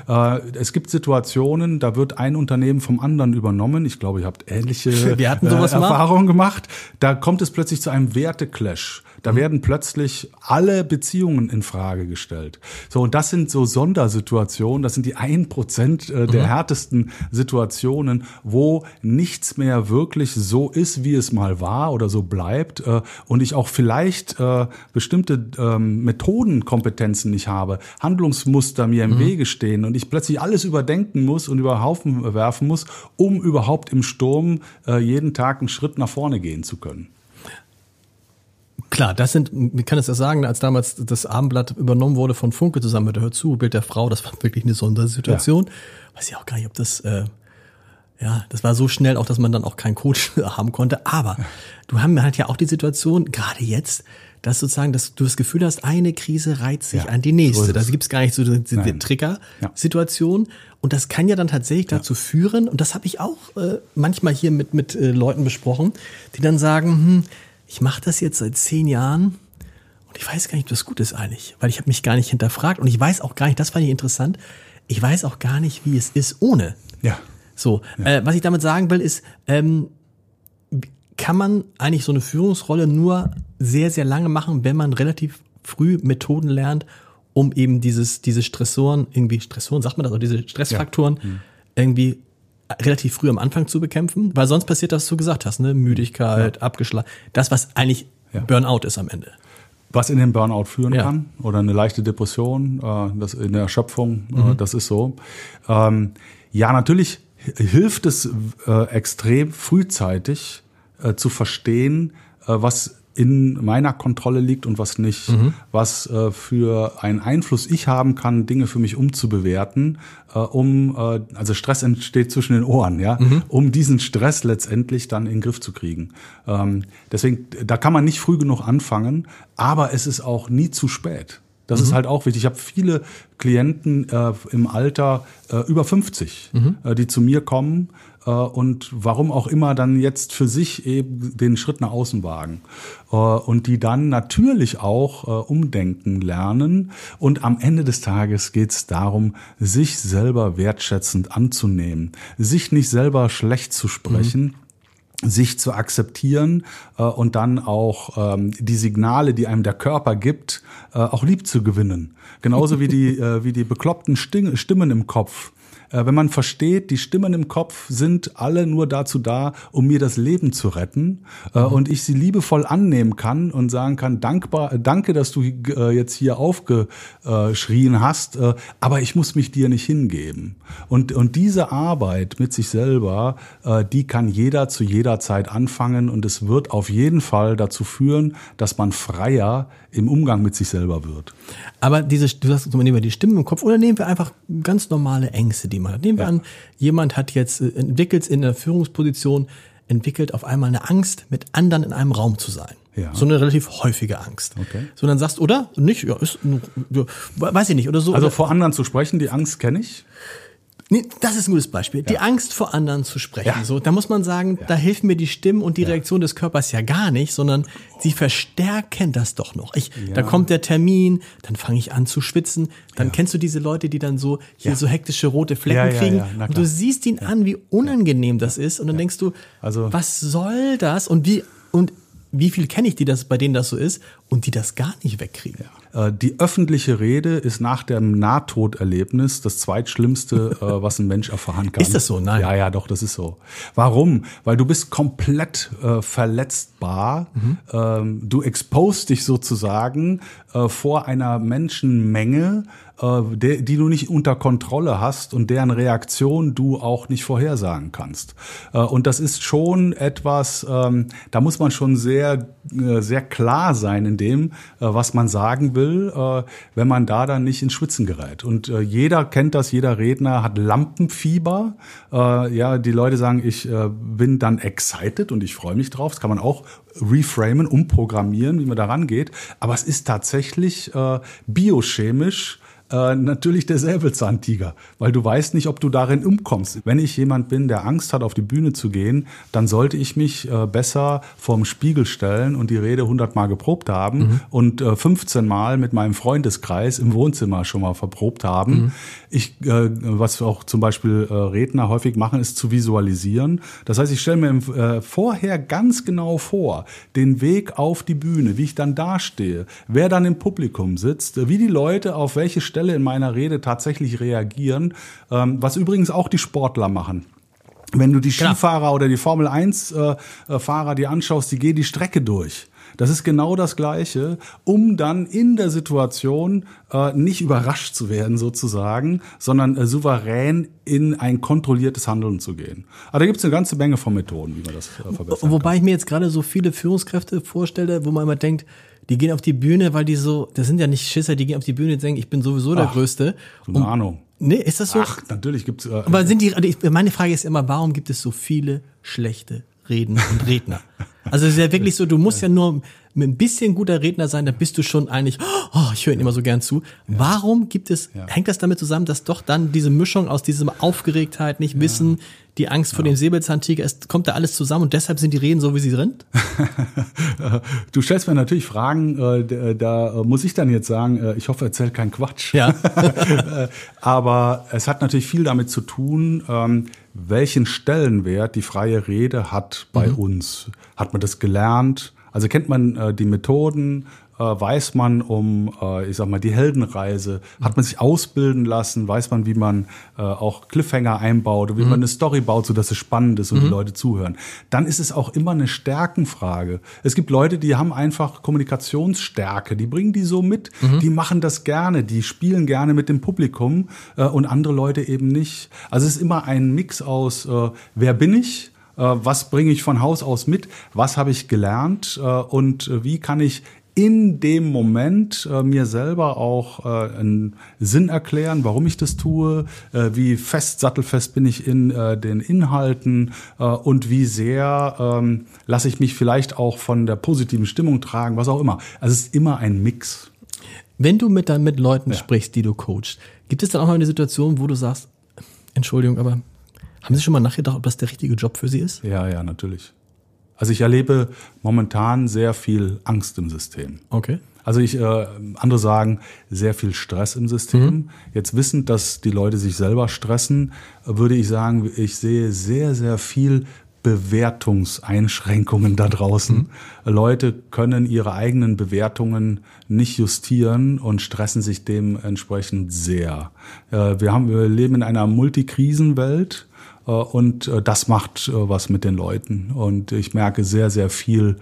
Es gibt Situationen, da wird ein Unternehmen vom anderen übernommen. Ich glaube, ihr habt ähnliche Erfahrungen gemacht. Da kommt es plötzlich zu einem Werteclash. Da werden plötzlich alle Beziehungen in Frage gestellt. So, und das sind so Sondersituationen, das sind die 1% der härtesten Situationen, wo nichts mehr wirklich so ist, wie es mal war oder so bleibt, und ich auch vielleicht bestimmte Methodenkompetenzen nicht habe, Handlungsmuster mir im Wege stehen und ich plötzlich alles überdenken muss und über Haufen werfen muss, um überhaupt im Sturm jeden Tag einen Schritt nach vorne gehen zu können. Klar, ich kann es ja sagen, als damals das Abendblatt übernommen wurde von Funke zusammen mit der Hör zu, Bild der Frau, das war wirklich eine Sondersituation. Ja. Weiß ich auch gar nicht, ob das, das war so schnell auch, dass man dann auch keinen Coach haben konnte. Aber du hast halt ja auch die Situation, gerade jetzt, dass sozusagen, dass du das Gefühl hast, eine Krise reiht sich an die nächste. So da gibt's gar nicht so diese Trigger-Situation. Und das kann ja dann tatsächlich dazu führen, und das habe ich auch manchmal hier mit Leuten besprochen, die dann sagen, ich mache das jetzt seit 10 Jahren und ich weiß gar nicht, ob das gut ist eigentlich, weil ich habe mich gar nicht hinterfragt und ich weiß auch gar nicht, das fand ich interessant, ich weiß auch gar nicht, wie es ist ohne. Ja. So, was ich damit sagen will, ist, kann man eigentlich so eine Führungsrolle nur sehr, sehr lange machen, wenn man relativ früh Methoden lernt, um eben diese Stressoren, sagt man das, oder diese Stressfaktoren irgendwie relativ früh am Anfang zu bekämpfen, weil sonst passiert das, was du gesagt hast, ne? Müdigkeit, abgeschlagen, das, was eigentlich Burnout ist am Ende. Was in den Burnout führen kann oder eine leichte Depression, das in der Erschöpfung, das ist so. Natürlich hilft es extrem frühzeitig zu verstehen, was in meiner Kontrolle liegt und was nicht, was für einen Einfluss ich haben kann, Dinge für mich umzubewerten, also Stress entsteht zwischen den Ohren, ja, um diesen Stress letztendlich dann in den Griff zu kriegen. Deswegen, da kann man nicht früh genug anfangen, aber es ist auch nie zu spät. Das ist halt auch wichtig. Ich habe viele Klienten im Alter über 50, die zu mir kommen und warum auch immer dann jetzt für sich eben den Schritt nach außen wagen. Und die dann natürlich auch umdenken lernen. Und am Ende des Tages geht es darum, sich selber wertschätzend anzunehmen, sich nicht selber schlecht zu sprechen, sich zu akzeptieren und dann auch die Signale, die einem der Körper gibt, auch lieb zu gewinnen. Genauso wie die bekloppten Stimmen im Kopf. Wenn man versteht, die Stimmen im Kopf sind alle nur dazu da, um mir das Leben zu retten, und ich sie liebevoll annehmen kann und sagen kann, danke, dass du jetzt hier aufgeschrien hast, aber ich muss mich dir nicht hingeben. Und diese Arbeit mit sich selber, die kann jeder zu jeder Zeit anfangen und es wird auf jeden Fall dazu führen, dass man freier im Umgang mit sich selber wird. Aber du sagst, nehmen wir die Stimmen im Kopf oder nehmen wir einfach ganz normale Ängste, die man hat. Nehmen wir an, jemand hat jetzt entwickelt in der Führungsposition, entwickelt auf einmal eine Angst, mit anderen in einem Raum zu sein. Ja. So eine relativ häufige Angst. Okay. So, dann sagst du, oder? Nicht? Ja, weiß ich nicht. Oder so. Also vor anderen zu sprechen, die Angst kenne ich. Nee, das ist ein gutes Beispiel. Ja. Die Angst vor anderen zu sprechen. Ja. So, da muss man sagen, da helfen mir die Stimmen und die Reaktion des Körpers ja gar nicht, sondern sie verstärken das doch noch. Da kommt der Termin, dann fange ich an zu schwitzen. Dann kennst du diese Leute, die dann so hier so hektische rote Flecken kriegen. Und du siehst ihn an, wie unangenehm das ist. Und dann denkst du, was soll das? Und wie viel kenne ich, bei denen das so ist und die das gar nicht wegkriegen? Die öffentliche Rede ist nach dem Nahtoderlebnis das zweitschlimmste, was ein Mensch erfahren kann. Ist das so? Nein. Ja, doch, das ist so. Warum? Weil du bist komplett verletzbar. Du expost dich sozusagen vor einer Menschenmenge, die du nicht unter Kontrolle hast und deren Reaktion du auch nicht vorhersagen kannst. Und das ist schon etwas, da muss man schon sehr, sehr klar sein in dem, was man sagen will, wenn man da dann nicht ins Schwitzen gerät. Und jeder kennt das, jeder Redner hat Lampenfieber. Die Leute sagen, ich bin dann excited und ich freue mich drauf. Das kann man auch reframen, umprogrammieren, wie man da rangeht. Aber es ist tatsächlich biochemisch natürlich der Säbelzahntiger, weil du weißt nicht, ob du darin umkommst. Wenn ich jemand bin, der Angst hat, auf die Bühne zu gehen, dann sollte ich mich besser vorm Spiegel stellen und die Rede 100 Mal geprobt haben und 15 Mal mit meinem Freundeskreis im Wohnzimmer schon mal verprobt haben. Was auch zum Beispiel Redner häufig machen, ist zu visualisieren. Das heißt, ich stelle mir vorher ganz genau vor, den Weg auf die Bühne, wie ich dann dastehe, wer dann im Publikum sitzt, wie die Leute auf welche Stelle in meiner Rede tatsächlich reagieren, was übrigens auch die Sportler machen. Wenn du die Skifahrer oder die Formel-1-Fahrer dir anschaust, die gehen die Strecke durch. Das ist genau das Gleiche, um dann in der Situation nicht überrascht zu werden sozusagen, sondern souverän in ein kontrolliertes Handeln zu gehen. Aber da gibt es eine ganze Menge von Methoden, wie man das verbessern kann. Wobei ich mir jetzt gerade so viele Führungskräfte vorstelle, wo man immer denkt, die gehen auf die Bühne, weil das sind ja nicht Schisser, die gehen auf die Bühne und denken, ich bin sowieso der Größte. Keine Ahnung. Nee, ist das so? Ach, natürlich gibt's. Aber meine Frage ist immer, warum gibt es so viele schlechte Redner und Redner? Also es ist ja wirklich so, du musst ja nur mit ein bisschen guter Redner sein, dann bist du schon eigentlich, ich höre ihn immer so gern zu. Warum hängt das damit zusammen, dass doch dann diese Mischung aus dieser Aufgeregtheit, nicht wissen, die Angst vor dem Säbelzahntiger, kommt da alles zusammen und deshalb sind die Reden so, wie sie sind? Du stellst mir natürlich Fragen, da muss ich dann jetzt sagen, ich hoffe, erzähl keinen Quatsch. Ja. Aber es hat natürlich viel damit zu tun, welchen Stellenwert die freie Rede hat bei uns. Hat man das gelernt? Also kennt man die Methoden, weiß man die Heldenreise, hat man sich ausbilden lassen, weiß man, wie man auch Cliffhanger einbaut, wie man eine Story baut, sodass es spannend ist und die Leute zuhören. Dann ist es auch immer eine Stärkenfrage. Es gibt Leute, die haben einfach Kommunikationsstärke, die bringen die so mit, die machen das gerne, die spielen gerne mit dem Publikum und andere Leute eben nicht. Also es ist immer ein Mix aus, wer bin ich? Was bringe ich von Haus aus mit? Was habe ich gelernt? Und wie kann ich in dem Moment mir selber auch einen Sinn erklären, warum ich das tue, wie sattelfest bin ich in den Inhalten und wie sehr lasse ich mich vielleicht auch von der positiven Stimmung tragen, was auch immer. Also es ist immer ein Mix. Wenn du mit Leuten sprichst, die du coachst, gibt es dann auch mal eine Situation, wo du sagst, Entschuldigung, aber haben Sie schon mal nachgedacht, ob das der richtige Job für Sie ist? Ja, natürlich. Also ich erlebe momentan sehr viel Angst im System. Okay. Also andere sagen, sehr viel Stress im System. Jetzt wissend, dass die Leute sich selber stressen, würde ich sagen, ich sehe sehr, sehr viel Bewertungseinschränkungen da draußen. Leute können ihre eigenen Bewertungen nicht justieren und stressen sich dementsprechend sehr. Wir leben in einer Multikrisenwelt. Und das macht was mit den Leuten. Und ich merke sehr, sehr viel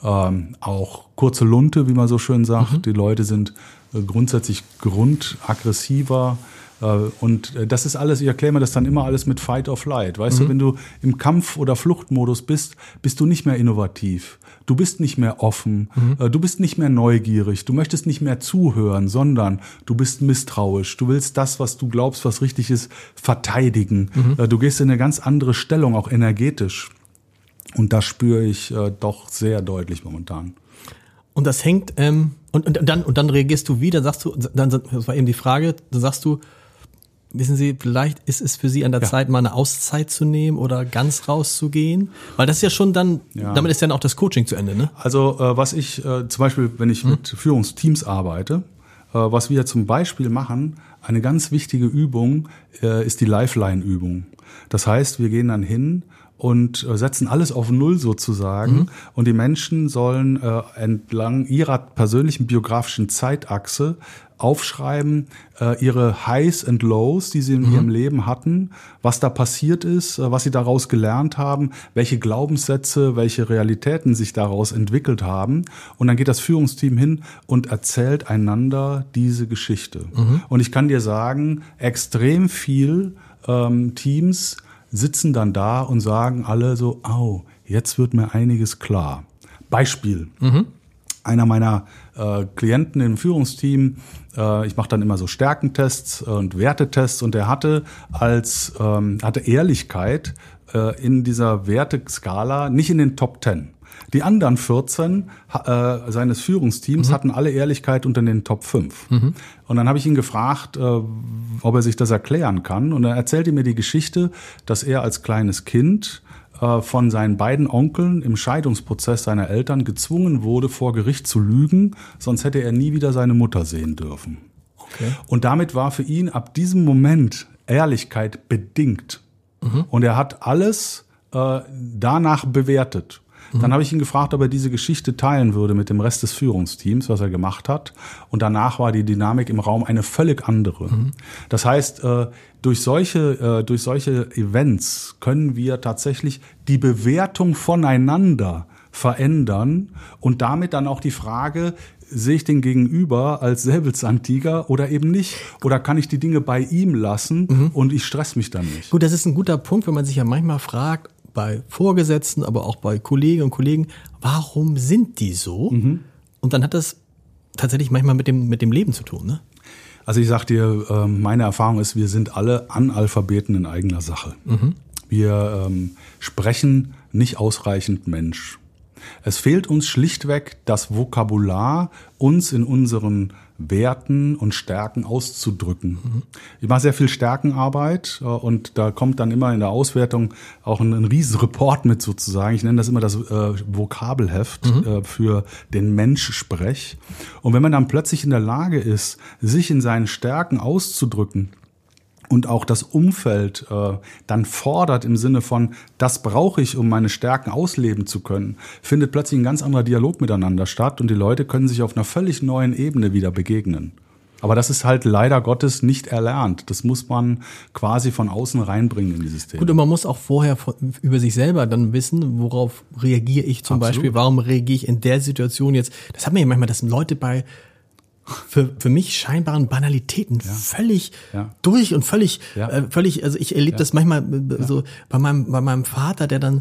auch kurze Lunte, wie man so schön sagt. Die Leute sind grundsätzlich grundaggressiver. Und das ist alles, ich erkläre mir das dann immer alles mit Fight or Flight. Weißt du, wenn du im Kampf- oder Fluchtmodus bist, bist du nicht mehr innovativ. Du bist nicht mehr offen. Du bist nicht mehr neugierig. Du möchtest nicht mehr zuhören, sondern du bist misstrauisch. Du willst das, was du glaubst, was richtig ist, verteidigen. Du gehst in eine ganz andere Stellung, auch energetisch. Und das spüre ich doch sehr deutlich momentan. Und das hängt, und dann reagierst du wieder, sagst du, das war eben die Frage, dann sagst du, wissen Sie, vielleicht ist es für Sie an der Zeit, mal eine Auszeit zu nehmen oder ganz rauszugehen? Weil das ist ja schon dann, damit ist dann auch das Coaching zu Ende, ne? Also was ich zum Beispiel, wenn ich mit Führungsteams arbeite, was wir zum Beispiel machen, eine ganz wichtige Übung ist die Lifeline-Übung. Das heißt, wir gehen dann hin und setzen alles auf Null sozusagen. Und die Menschen sollen entlang ihrer persönlichen biografischen Zeitachse aufschreiben, ihre Highs and Lows, die sie in ihrem Leben hatten, was da passiert ist, was sie daraus gelernt haben, welche Glaubenssätze, welche Realitäten sich daraus entwickelt haben. Und dann geht das Führungsteam hin und erzählt einander diese Geschichte. Und ich kann dir sagen, extrem viel Teams sitzen dann da und sagen alle so, jetzt wird mir einiges klar. Beispiel. Einer meiner Klienten im Führungsteam, ich mache dann immer so Stärkentests und Wertetests, und der hatte Ehrlichkeit in dieser Werteskala nicht in den Top 10. Die anderen 14 seines Führungsteams hatten alle Ehrlichkeit unter den Top 5. Und dann habe ich ihn gefragt, ob er sich das erklären kann. Und dann erzählte er mir die Geschichte, dass er als kleines Kind von seinen beiden Onkeln im Scheidungsprozess seiner Eltern gezwungen wurde, vor Gericht zu lügen, sonst hätte er nie wieder seine Mutter sehen dürfen. Okay. Und damit war für ihn ab diesem Moment Ehrlichkeit bedingt. Und er hat alles danach bewertet. Dann habe ich ihn gefragt, ob er diese Geschichte teilen würde mit dem Rest des Führungsteams, was er gemacht hat. Und danach war die Dynamik im Raum eine völlig andere. Das heißt, durch solche Events können wir tatsächlich die Bewertung voneinander verändern und damit dann auch die Frage, sehe ich den Gegenüber als Säbelzahntiger oder eben nicht? Oder kann ich die Dinge bei ihm lassen und ich stress mich dann nicht? Gut, das ist ein guter Punkt, wenn man sich ja manchmal fragt, bei Vorgesetzten, aber auch bei Kolleginnen und Kollegen, warum sind die so? Und dann hat das tatsächlich manchmal mit dem Leben zu tun, ne? Also ich sag dir, meine Erfahrung ist, wir sind alle Analphabeten in eigener Sache. Wir sprechen nicht ausreichend Mensch. Es fehlt uns schlichtweg das Vokabular, uns in unseren Werten und Stärken auszudrücken. Ich mache sehr viel Stärkenarbeit und da kommt dann immer in der Auswertung auch ein riesen Report mit sozusagen. Ich nenne das immer das Vokabelheft für den Mensch-Sprech. Und wenn man dann plötzlich in der Lage ist, sich in seinen Stärken auszudrücken, und auch das Umfeld dann fordert im Sinne von, das brauche ich, um meine Stärken ausleben zu können, findet plötzlich ein ganz anderer Dialog miteinander statt und die Leute können sich auf einer völlig neuen Ebene wieder begegnen. Aber das ist halt leider Gottes nicht erlernt. Das muss man quasi von außen reinbringen in dieses Thema. Gut, und man muss auch vorher über sich selber dann wissen, worauf reagiere ich zum Beispiel, warum reagiere ich in der Situation jetzt. Das hat man ja manchmal, dass Leute bei für mich scheinbaren Banalitäten völlig durch und völlig, also ich erlebe das manchmal so bei meinem Vater, der dann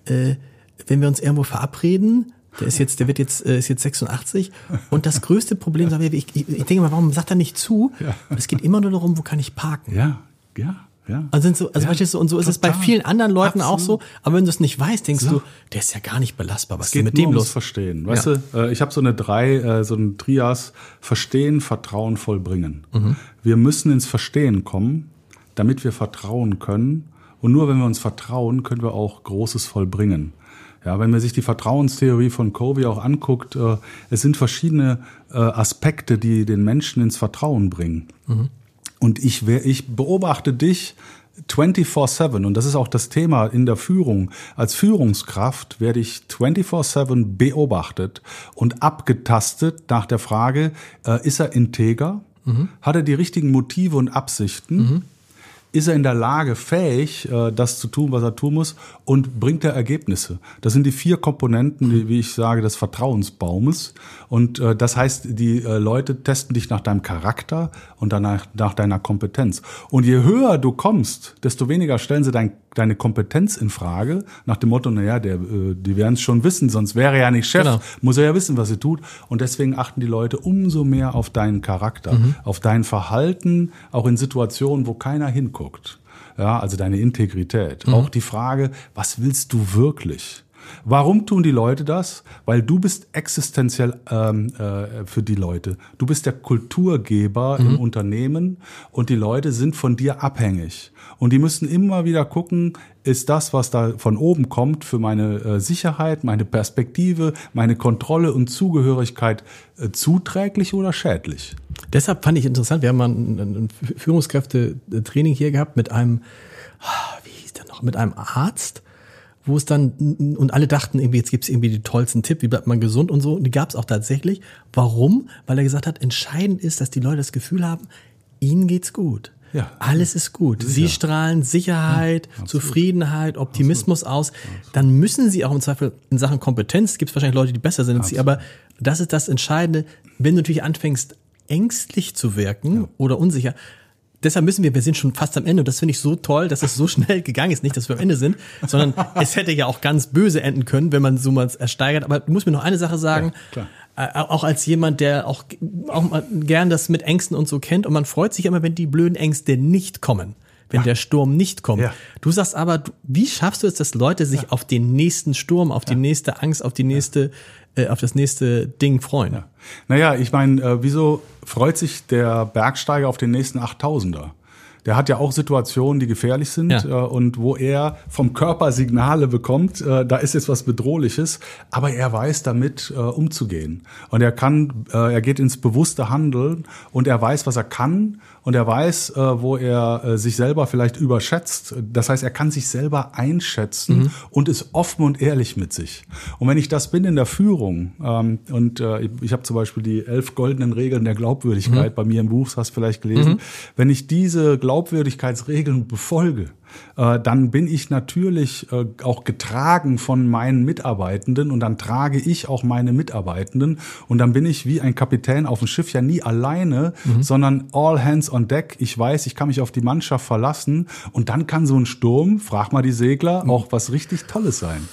wenn wir uns irgendwo verabreden, der ist jetzt 86 und das größte Problem, ich denke mal, warum sagt er nicht zu? Ja. Es geht immer nur darum, wo kann ich parken? Ja. Also verstehst du, und so ist es bei vielen anderen Leuten auch so, aber wenn du es nicht weißt, denkst du, der ist ja gar nicht belastbar, was ist denn mit dem los? Verstehen, weißt du, ich habe so ein Trias, Verstehen, Vertrauen, Vollbringen. Wir müssen ins Verstehen kommen, damit wir vertrauen können, und nur wenn wir uns vertrauen, können wir auch Großes vollbringen. Ja, wenn man sich die Vertrauenstheorie von Covey auch anguckt, es sind verschiedene Aspekte, die den Menschen ins Vertrauen bringen. Und ich beobachte dich 24/7, und das ist auch das Thema in der Führung. Als Führungskraft werde ich 24/7 beobachtet und abgetastet nach der Frage, ist er integer? Hat er die richtigen Motive und Absichten? Ist er in der Lage, fähig, das zu tun, was er tun muss, und bringt er Ergebnisse? Das sind die 4 Komponenten, wie ich sage, des Vertrauensbaumes. Und das heißt, die Leute testen dich nach deinem Charakter und danach nach deiner Kompetenz. Und je höher du kommst, desto weniger stellen sie deine Kompetenz in Frage, nach dem Motto, die werden es schon wissen, sonst wäre er ja nicht Chef, genau. Muss er ja wissen, was er tut. Und deswegen achten die Leute umso mehr auf deinen Charakter, auf dein Verhalten, auch in Situationen, wo keiner hinguckt. Ja, also deine Integrität. Auch die Frage, was willst du wirklich? Warum tun die Leute das? Weil du bist existenziell für die Leute. Du bist der Kulturgeber im Unternehmen, und die Leute sind von dir abhängig. Und die müssen immer wieder gucken, ist das, was da von oben kommt, für meine Sicherheit, meine Perspektive, meine Kontrolle und Zugehörigkeit zuträglich oder schädlich? Deshalb fand ich interessant, wir haben mal ein Führungskräfte-Training hier gehabt mit einem, mit einem Arzt, wo es dann, und alle dachten irgendwie, jetzt gibt's irgendwie die tollsten Tipps, wie bleibt man gesund und so. Und die gab's auch tatsächlich. Warum? Weil er gesagt hat, entscheidend ist, dass die Leute das Gefühl haben, ihnen geht's gut. Ja. Alles ist gut. Sicher. Sie strahlen Sicherheit, Zufriedenheit, Optimismus aus. Dann müssen sie auch im Zweifel in Sachen Kompetenz, gibt's wahrscheinlich Leute, die besser sind als sie, aber das ist das Entscheidende. Wenn du natürlich anfängst, ängstlich zu wirken oder unsicher, deshalb wir sind schon fast am Ende, und das finde ich so toll, dass es so schnell gegangen ist. Nicht, dass wir am Ende sind, sondern es hätte ja auch ganz böse enden können, wenn man so mal ersteigert. Aber du musst mir noch eine Sache sagen, auch als jemand, der auch mal gern das mit Ängsten und so kennt, und man freut sich immer, wenn die blöden Ängste nicht kommen, wenn der Sturm nicht kommt. Ja. Du sagst aber, wie schaffst du es, dass Leute sich auf den nächsten Sturm, auf die nächste Angst, auf die nächste auf das nächste Ding freuen? Ja. Naja, ich meine, wieso freut sich der Bergsteiger auf den nächsten 8000er? Der hat ja auch Situationen, die gefährlich sind, und wo er vom Körper Signale bekommt, da ist jetzt was Bedrohliches, aber er weiß damit umzugehen. Und er geht ins bewusste Handeln, und er weiß, was er kann, und er weiß, wo er sich selber vielleicht überschätzt. Das heißt, er kann sich selber einschätzen und ist offen und ehrlich mit sich. Und wenn ich das bin in der Führung, ich habe zum Beispiel die 11 goldenen Regeln der Glaubwürdigkeit bei mir im Buch, das hast du vielleicht gelesen, wenn ich diese Glaubwürdigkeitsregeln befolge, dann bin ich natürlich auch getragen von meinen Mitarbeitenden, und dann trage ich auch meine Mitarbeitenden, und dann bin ich wie ein Kapitän auf dem Schiff ja nie alleine, sondern all hands on deck. Ich weiß, ich kann mich auf die Mannschaft verlassen, und dann kann so ein Sturm, frag mal die Segler, auch was richtig Tolles sein.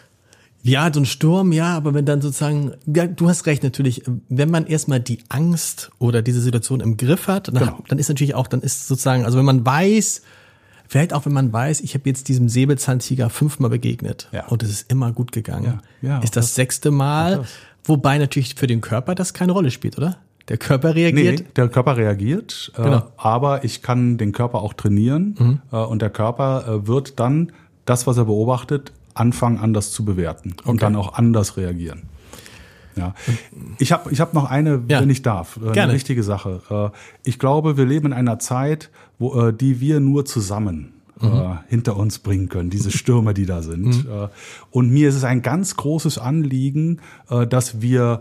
Ja, so ein Sturm, ja, aber wenn dann sozusagen, ja, du hast recht natürlich, wenn man erstmal die Angst oder diese Situation im Griff hat, dann ist natürlich auch, dann ist sozusagen, also wenn man weiß, vielleicht auch wenn man weiß, ich habe jetzt diesem Säbelzahntiger 5-mal begegnet und es ist immer gut gegangen, ist das 6. Mal, wobei natürlich für den Körper das keine Rolle spielt, oder? Der Körper reagiert? Nee, der Körper reagiert, aber ich kann den Körper auch trainieren, und der Körper wird dann das, was er beobachtet, anfangen anders zu bewerten und dann auch anders reagieren. Ja. Ich hab noch eine, wenn ich darf, eine wichtige Sache. Ich glaube, wir leben in einer Zeit, die wir nur zusammen hinter uns bringen können, diese Stürme, die da sind. Und mir ist es ein ganz großes Anliegen, dass wir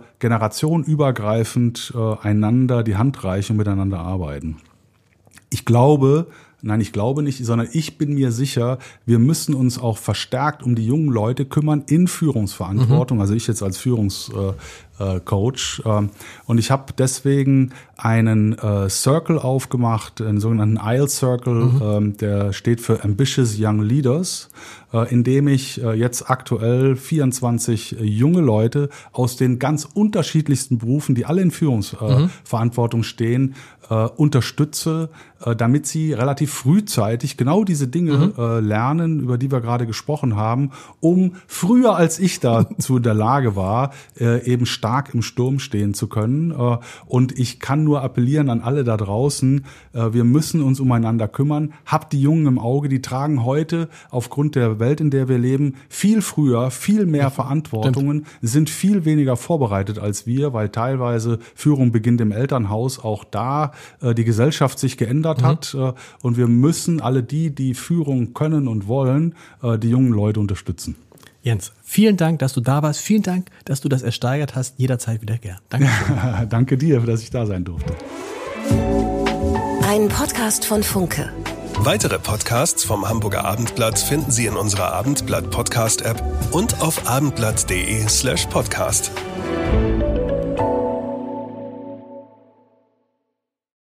generationenübergreifend einander die Hand reichen und miteinander arbeiten. Ich glaube, nein, ich glaube nicht, sondern ich bin mir sicher, wir müssen uns auch verstärkt um die jungen Leute kümmern in Führungsverantwortung. Also ich jetzt als Führungscoach. Und ich habe deswegen einen Circle aufgemacht, einen sogenannten ILE Circle, der steht für Ambitious Young Leaders, in dem ich jetzt aktuell 24 junge Leute aus den ganz unterschiedlichsten Berufen, die alle in Führungsverantwortung stehen, unterstütze, damit sie relativ frühzeitig genau diese Dinge lernen, über die wir gerade gesprochen haben, um früher als ich dazu in der Lage war, eben stark im Sturm stehen zu können. Und ich kann nur appellieren an alle da draußen, wir müssen uns umeinander kümmern. Habt die Jungen im Auge, die tragen heute aufgrund der Welt, in der wir leben, viel früher, viel mehr Verantwortungen, sind viel weniger vorbereitet als wir, weil teilweise Führung beginnt im Elternhaus, auch da die Gesellschaft sich geändert hat. Und wir müssen alle die Führung können und wollen, die jungen Leute unterstützen. Jens, vielen Dank, dass du da warst. Vielen Dank, dass du das ersteigert hast. Jederzeit wieder gern. Dankeschön. Danke dir, dass ich da sein durfte. Ein Podcast von Funke. Weitere Podcasts vom Hamburger Abendblatt finden Sie in unserer Abendblatt-Podcast-App und auf abendblatt.de/podcast.